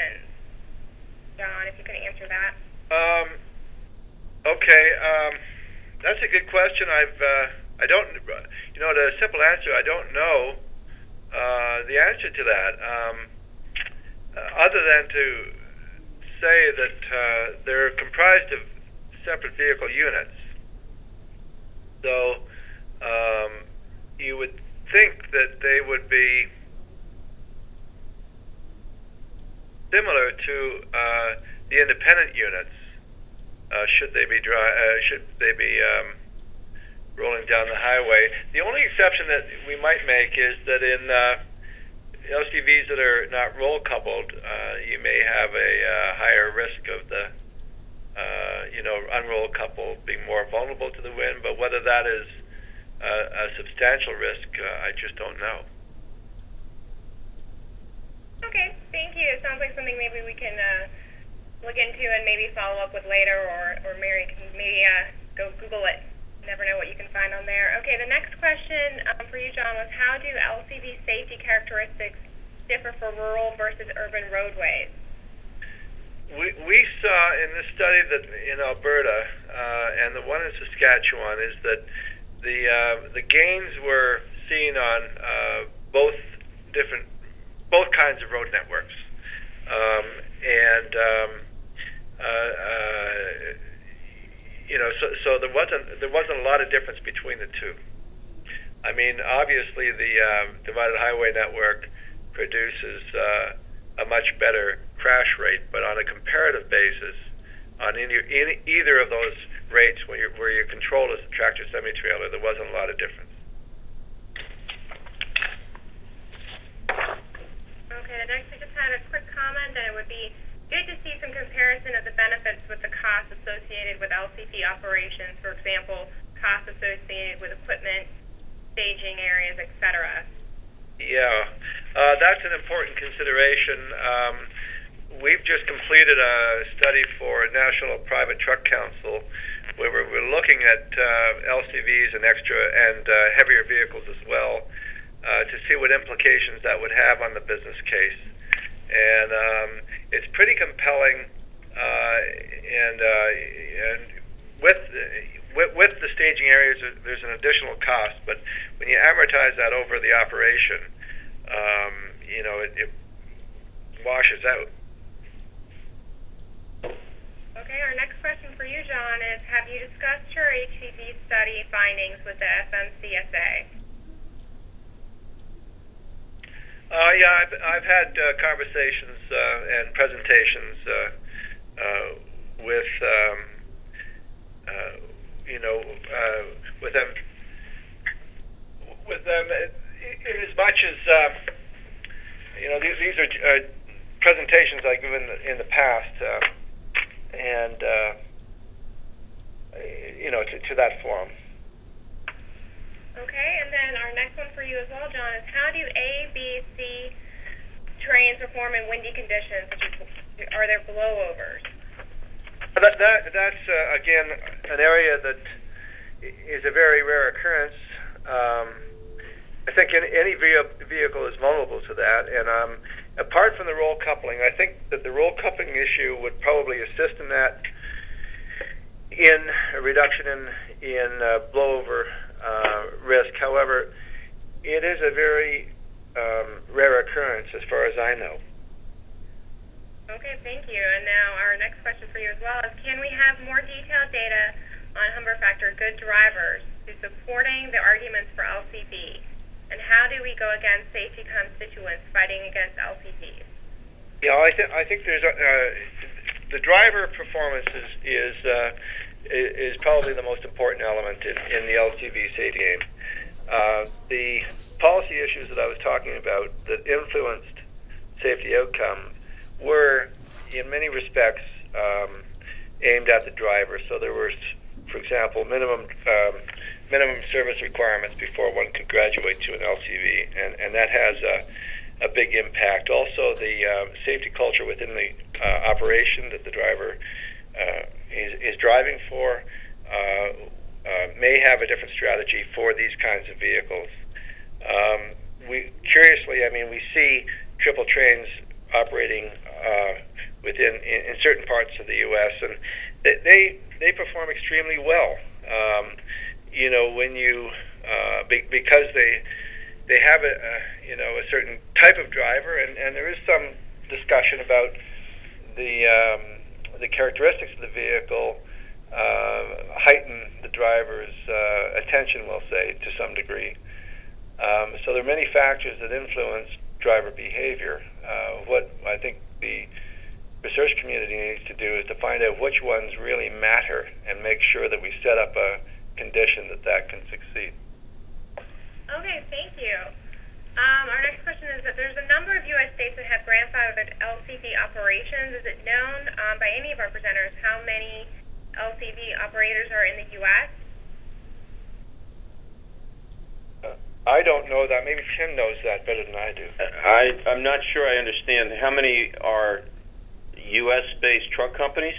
conditions? John, if you could answer that. Um, okay, that's a good question. I don't, the simple answer, I don't know the answer to that, other than to say that they're comprised of separate vehicle units. So you would think that they would be similar to the independent units. Should they be rolling down the highway? The only exception that we might make is that in LCVs that are not roll coupled, you may have a higher risk of the unroll couple being more vulnerable to the wind. But whether that is a substantial risk, I just don't know. Okay, thank you. It sounds like something maybe we can look into and maybe follow up with later, or Mary can maybe go Google it. Never know what you can find on there. Okay, the next question for you, John, was how do LCV safety characteristics differ for rural versus urban roadways? We saw in this study that in Alberta and the one in Saskatchewan is that the gains were seen on both kinds of road networks, so there wasn't a lot of difference between the two. I mean, obviously the divided highway network produces a much better crash rate, but on a comparative basis, on either of those rates, where your control is the tractor semi-trailer, there wasn't a lot of difference. Okay, the next, I just had a quick comment that it would be good to see some comparison of the benefits with the costs associated with LCV operations. For example, costs associated with equipment, staging areas, etc. Yeah, that's an important consideration. We've just completed a study for National Private Truck Council where we're looking at LCVs and heavier vehicles as well to see what implications that would have on the business case. And it's pretty compelling, and with the staging areas, there's an additional cost, but when you amortize that over the operation, it washes out. Okay, our next question for you, John, is have you discussed your HCV study findings with the FMCSA? Yeah, I've had conversations and presentations with them in as much as these are presentations I've given in the past, and to that forum. Okay, and then our next one for you as well, John, is how do A, B, C trains perform in windy conditions? Are there blowovers? That's again an area that is a very rare occurrence. I think any vehicle is vulnerable to that, and apart from the roll coupling, I think that the roll coupling issue would probably assist in that, in a reduction in blowover risk. However, it is a very rare occurrence as far as I know. Okay, thank you. And now our next question for you as well is, can we have more detailed data on Humber Factor good drivers to supporting the arguments for LCV? And how do we go against safety constituents fighting against LCVs? Yeah, I think there's the driver performance is probably the most important element in the LCV safety game. The policy issues that I was talking about that influenced safety outcomes were, in many respects, aimed at the driver. So there were, for example, minimum service requirements before one could graduate to an LCV, and that has a big impact. Also, the safety culture within the operation that the driver is driving for may have a different strategy for these kinds of vehicles. We see triple trains operating in certain parts of the U.S. and they perform extremely well. When you because they have a certain type of driver, and there is some discussion about the characteristics of the vehicle heighten the driver's attention, we'll say, to some degree. So there are many factors that influence driver behavior. What I think the research community needs to do is to find out which ones really matter and make sure that we set up a condition that can succeed. Okay, thank you. Our next question is that there's a number of U.S. states that have grandfathered LCV operations. Is it known by any of our presenters how many LCV operators are in the U.S.? I don't know that. Maybe Tim knows that better than I do. I'm not sure I understand. How many are U.S.-based truck companies?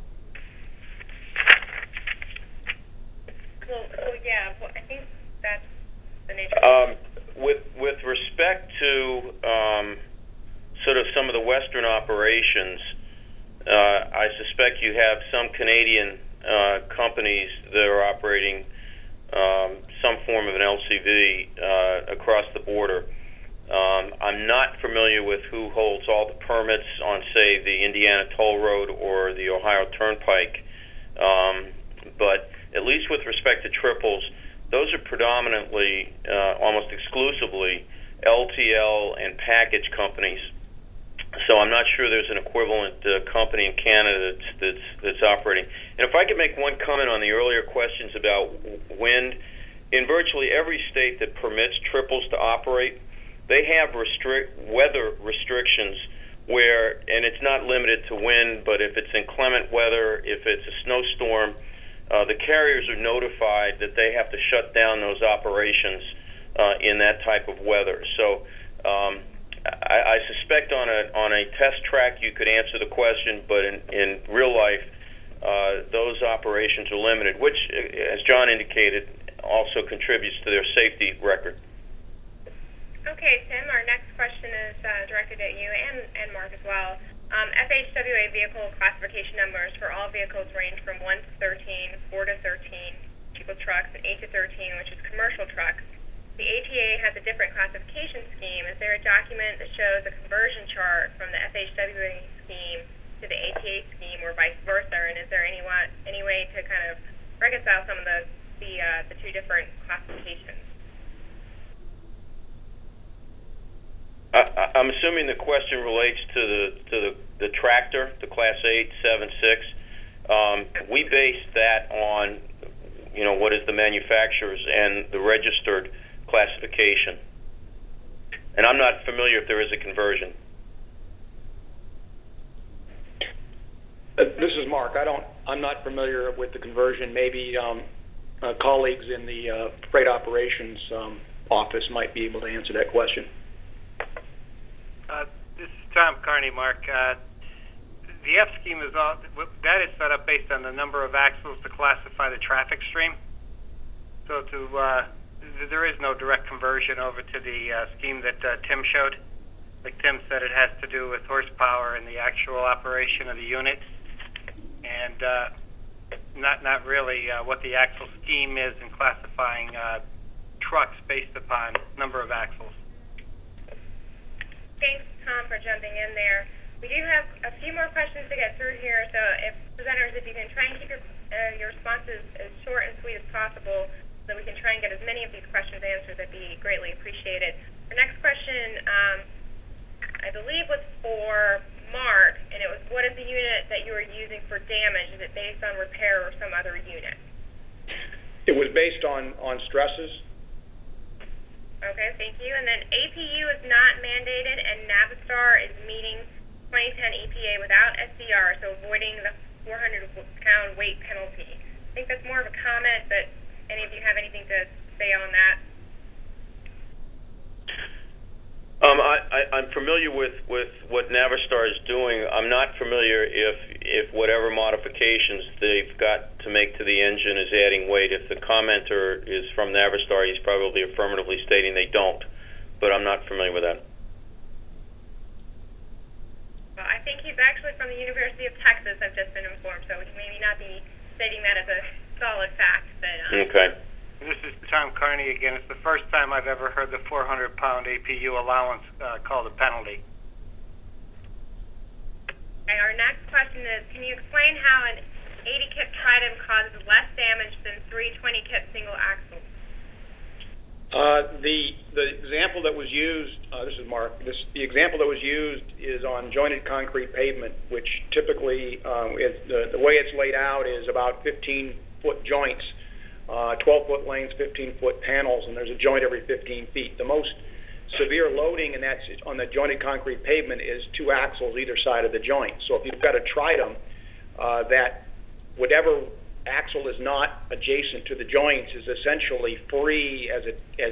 Well, yeah, I think that's the nature. With respect to sort of some of the Western operations, I suspect you have some Canadian companies that are operating some form of an LCV across the border. I'm not familiar with who holds all the permits on, say, the Indiana Toll Road or the Ohio Turnpike, but at least with respect to triples, those are predominantly, almost exclusively, LTL and package companies. So I'm not sure there's an equivalent company in Canada that's operating. And if I could make one comment on the earlier questions about wind, in virtually every state that permits triples to operate, they have weather restrictions where, and it's not limited to wind, but if it's inclement weather, if it's a snowstorm, the carriers are notified that they have to shut down those operations in that type of weather. So I suspect on a test track you could answer the question, but in real life, those operations are limited, which, as John indicated, also contributes to their safety record. Okay, Tim, our next question is directed at you and Mark as well. FHWA vehicle classification numbers for all vehicles range from 1 to 13, 4 to 13, vehicle trucks, and 8 to 13, which is commercial trucks. The ATA has a different classification scheme. Is there a document that shows a conversion chart from the FHWA scheme to the ATA scheme, or vice versa? And is there any way to kind of reconcile some of the two different classifications? I'm assuming the question relates to the tractor, the Class 8, 7, 6. We base that on, what is the manufacturer's and the registered classification. And I'm not familiar if there is a conversion. This is Mark. I'm not familiar with the conversion. Maybe colleagues in the freight operations office might be able to answer that question. This is Tom Carney, Mark. The F scheme is set up based on the number of axles to classify the traffic stream. So there is no direct conversion over to the scheme that Tim showed. Like Tim said, it has to do with horsepower and the actual operation of the unit, and not really what the axle scheme is in classifying trucks based upon number of axles. Thanks, Tom, for jumping in there. We do have a few more questions to get through here, so presenters, if you can try and keep your responses as short and sweet as possible, so we can try and get as many of these questions answered, that'd be greatly appreciated. Our next question, I believe, was for Mark, and it was, what is the unit that you are using for damage? Is it based on repair or some other unit? It was based on stresses. Okay, thank you. And then APU is not mandated, and Navistar is meeting 2010 EPA without SCR, so avoiding the 400-pound weight penalty. I think that's more of a comment, but any of you have anything to say on that? I'm familiar with what Navistar is doing. I'm not familiar if whatever modifications they've got to make to the engine is adding weight. If the commenter is from Navistar, he's probably affirmatively stating they don't, but I'm not familiar with that. think he's actually from the University of Texas, I've just been informed, so he maybe not be stating that as a solid fact. But, Okay. This is Tom Carney again. It's the first time I've ever heard the 400-pound APU allowance called a penalty. Okay, our next question is, can you explain how an 80-kip Tridem causes less damage than 320-kip single axles? The example that was used, this is Mark, the example that was used is on jointed concrete pavement, which typically, the way it's laid out is about 15-foot joints, 12-foot lanes, 15-foot panels, and there's a joint every 15 feet. The most severe loading, and that's on the jointed concrete pavement, is 2 axles either side of the joint. So if you've got a Tridem, that whatever axle is not adjacent to the joints is essentially free as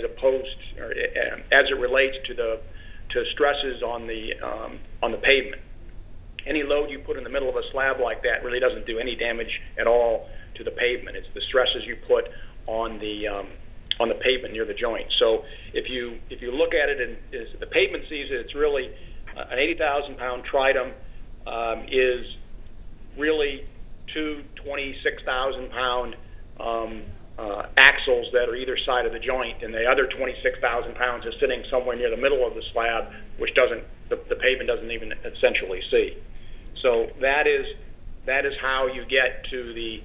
it relates to stresses on the pavement. Any load you put in the middle of a slab like that really doesn't do any damage at all to the pavement. It's the stresses you put on the pavement near the joint. So if you look at it and as the pavement sees it, it's really an 80,000-pound Tridem is really 2 26,000-pound axles that are either side of the joint, and the other 26,000 pounds is sitting somewhere near the middle of the slab, which the pavement doesn't even essentially see. So that is how you get to the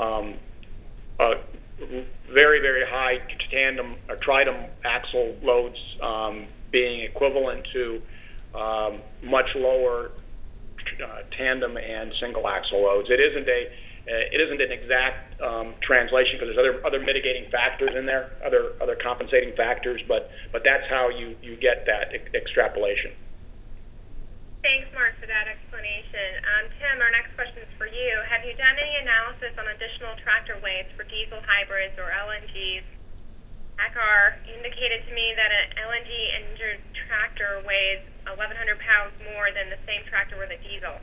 very, very high tandem or Tridem axle loads being equivalent to much lower tandem and single axle loads. It isn't an exact translation because there's other mitigating factors in there, other compensating factors, but that's how you get that extrapolation. Thanks, Mark, for that explanation. Tim, our next question is for you. Have you done any analysis on additional tractor weights for diesel hybrids or LNGs? ACAR indicated to me that an LNG engine tractor weighs 1,100 pounds more than the same tractor with a diesel.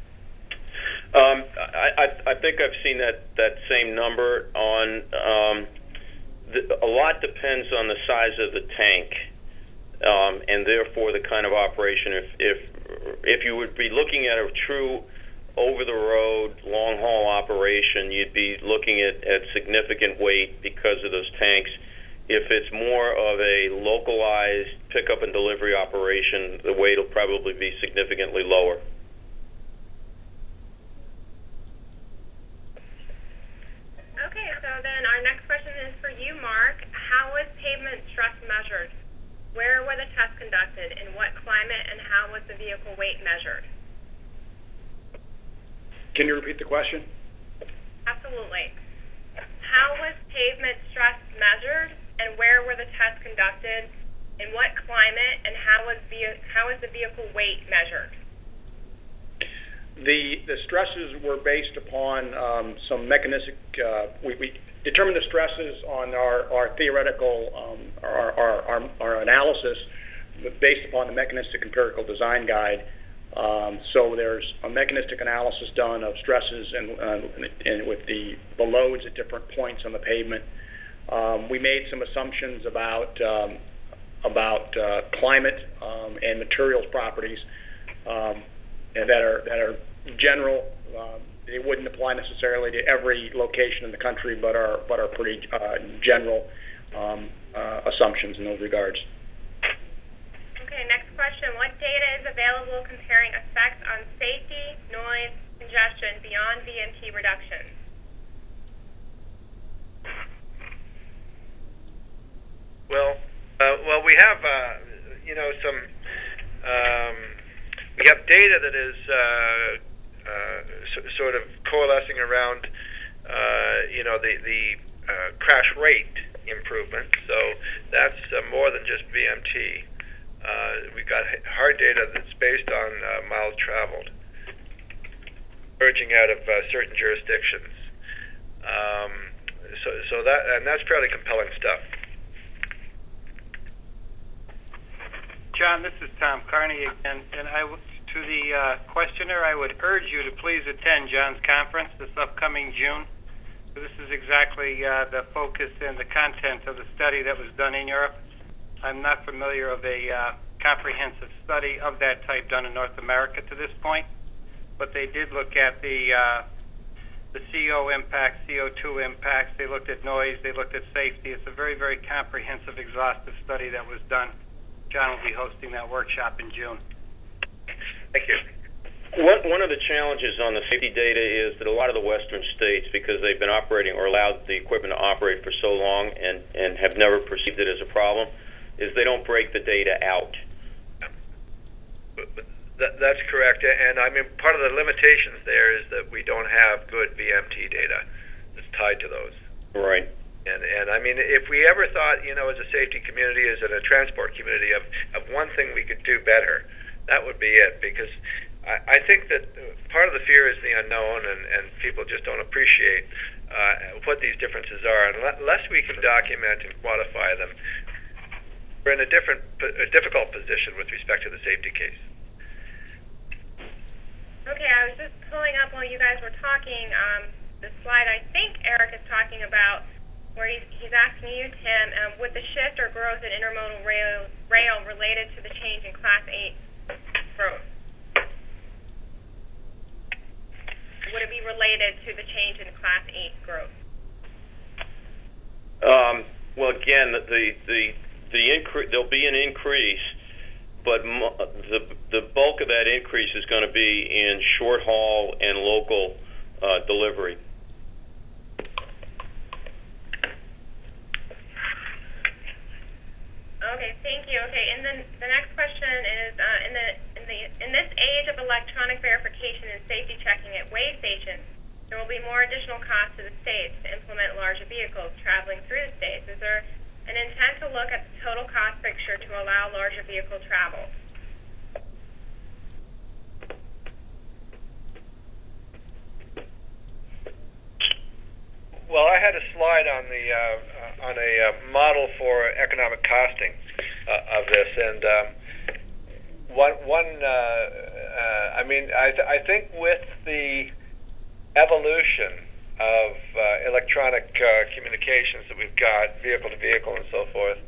I think I've seen that same number on. A lot depends on the size of the tank, and therefore the kind of operation. If you would be looking at a true over-the-road, long-haul operation, you'd be looking at significant weight because of those tanks. If it's more of a localized pickup and delivery operation, the weight will probably be significantly lower. Okay, so then our next question is for you, Mark. How was pavement stress measured? Where were the tests conducted? In what climate? And how was the vehicle weight measured? Can you repeat the question? Absolutely. How was pavement stress measured? And where were the tests conducted? In what climate? And how is the vehicle weight measured? The stresses were based upon some mechanistic. We determined the stresses on our theoretical our analysis based upon the mechanistic empirical design guide. So there's a mechanistic analysis done of stresses and with the loads at different points on the pavement. We made some assumptions about climate and materials properties that are general. They wouldn't apply necessarily to every location in the country, but are pretty general assumptions in those regards. Okay, next question. What data is available comparing effects on safety, noise, congestion beyond VMT reduction? Well, we have we have data that is sort of coalescing around the crash rate improvement. So that's more than just VMT. We've got hard data that's based on miles traveled, emerging out of certain jurisdictions. So that's fairly compelling stuff. John, this is Tom Carney again, and to the questioner, I would urge you to please attend John's conference this upcoming June. This is exactly the focus and the content of the study that was done in Europe. I'm not familiar of a comprehensive study of that type done in North America to this point. But they did look at the CO impacts, CO2 impacts. They looked at noise. They looked at safety. It's a very, very comprehensive, exhaustive study that was done. John will be hosting that workshop in June. Thank you. One of the challenges on the safety data is that a lot of the western states, because they've been operating or allowed the equipment to operate for so long and have never perceived it as a problem, is they don't break the data out. That's correct, and I mean, part of the limitations there is that we don't have good VMT data that's tied to those. Right. And I mean, if we ever thought, as a safety community, as in a transport community, of one thing we could do better, that would be it, because I think that part of the fear is the unknown, and people just don't appreciate what these differences are. And unless we can document and quantify them, we're in a difficult position with respect to the safety case. Okay, I was just pulling up while you guys were talking the slide I think Eric is talking about, where he's asking you, Tim, would the shift or growth in intermodal rail related to the change in Class 8 growth? Would it be related to the change in Class 8 growth? Well, again, the there'll be an increase, but the bulk of that increase is going to be in short haul and local delivery. Okay, thank you. Okay, and then the next question is, in this age of electronic verification and safety checking at weigh stations, there will be more additional costs to the states to implement larger vehicles traveling through the states. Is there an intent to look at the total cost picture to allow larger vehicle travel? Well, I had a slide on a model for economic costing of this, and I think with the evolution of electronic communications that we've got, vehicle to vehicle and so forth,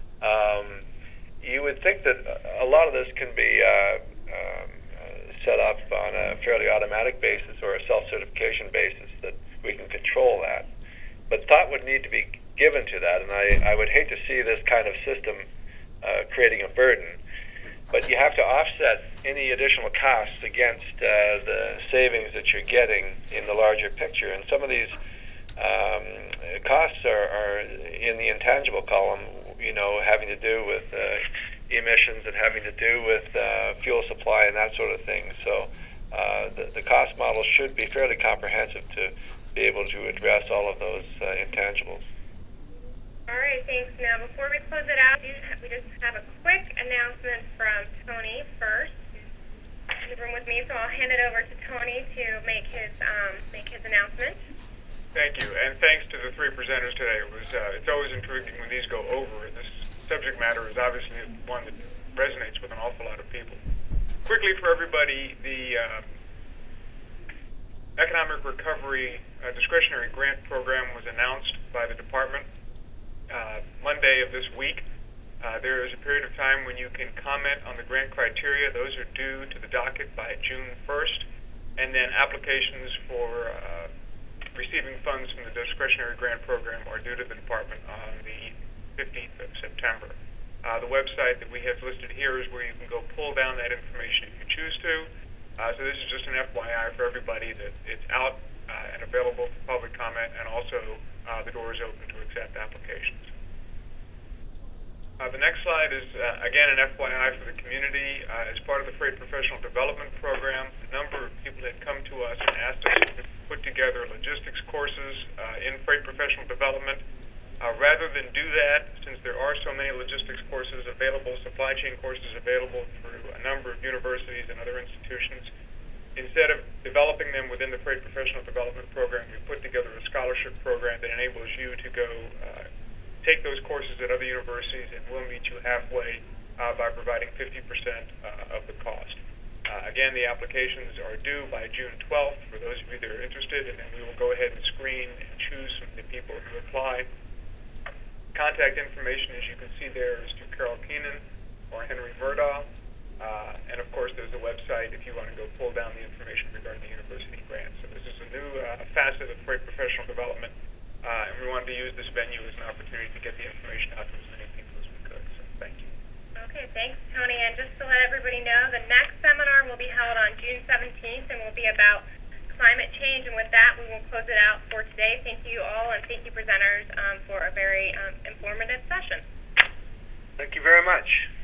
you would think that a lot of this can be set up on a fairly automatic basis or a self-certification basis, that we can control that. But thought would need to be given to that, and I would hate to see this kind of system creating a burden. But you have to offset any additional costs against the savings that you're getting in the larger picture. And some of these costs are in the intangible column, having to do with emissions and having to do with fuel supply and that sort of thing. So the cost model should be fairly comprehensive to be able to address all of those intangibles. All right, thanks. Now, before we close it out, we just have a quick announcement from Tony first, who's in the room with me. So I'll hand it over to Tony to make his announcement. Thank you, and thanks to the three presenters today. It's always intriguing when these go over. This subject matter is obviously one that resonates with an awful lot of people. Quickly for everybody, the Economic Recovery Discretionary Grant Program was announced by the department Monday of this week. There is a period of time when you can comment on the grant criteria. Those are due to the docket by June 1st, and then applications for receiving funds from the discretionary grant program are due to the department on the 15th of September. The website that we have listed here is where you can go pull down that information if you choose to. So this is just an FYI for everybody that it's out and available for public comment, and also the door is open to accept applications. The next slide is, again, an FYI for the community. As part of the Freight Professional Development Program, a number of people had come to us and asked us to put together logistics courses in freight professional development. Rather than do that, since there are so many logistics courses available, supply chain courses available through a number of universities and other institutions, instead of developing them within the Freight Professional Development Program, we put together a scholarship program that enables you to go take those courses at other universities, and we'll meet you halfway by providing 50% of the cost. Again, the applications are due by June 12th for those of you that are interested, and then we will go ahead and screen and choose from the people who apply. Contact information, as you can see there, is to Carol Keenan or Henry Murdoch. the website if you want to go pull down the information regarding the university grant. So this is a new facet of freight professional development, and we wanted to use this venue as an opportunity to get the information out to as many people as we could. So thank you. Okay, thanks, Tony. And just to let everybody know, the next seminar will be held on June 17th and will be about climate change. And with that, we will close it out for today. Thank you all, and thank you presenters for a very informative session. Thank you very much.